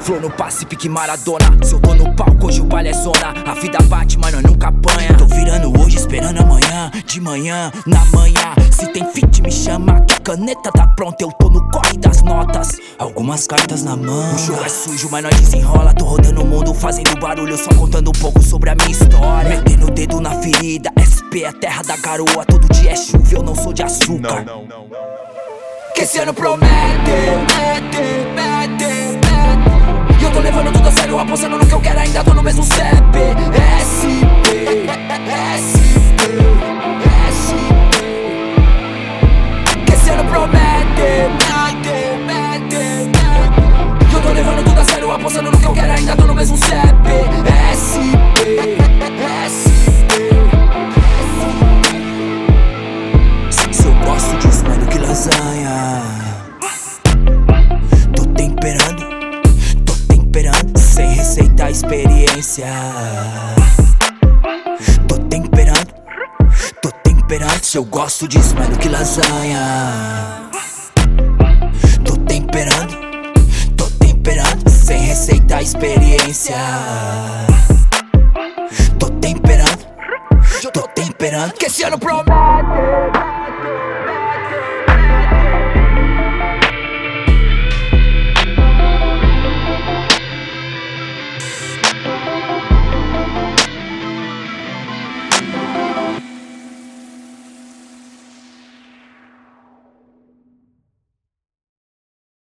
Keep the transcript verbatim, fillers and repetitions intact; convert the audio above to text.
Flow no passe, pique Maradona. Se eu tô no palco, hoje o baile é zona. A vida bate, mas nós nunca apanha. Tô virando hoje, esperando amanhã. De manhã, na manhã. Se tem feat, me chama, que a caneta tá pronta. Eu tô no corre das notas, algumas cartas na mão. O jogo é sujo, mas nós desenrola. Tô rodando o mundo, fazendo barulho, só contando um pouco sobre a minha história. Metendo o dedo na ferida, S P é terra da garoa. Todo dia é chuva, eu não sou de açúcar. Não, não, não, não. Que esse ano promete, mete, mete, mete. E eu tô levando tudo a sério, apostando no que eu quero, ainda tô no mesmo C P. S P, S P, S P. Que esse ano promete, mete, mete, mete. E eu tô levando tudo a sério, apostando no que eu quero, ainda tô no mesmo C P. S P, S P. Se eu gosto disso, mano, que lasanha. Tô temperando, tô temperando, sem receita, experiência. Tô temperando, tô temperando. Se eu gosto disso, mano, que lasanha. Tô temperando, tô temperando, sem receita, experiência. Tô temperando, tô temperando. Que esse ano promete.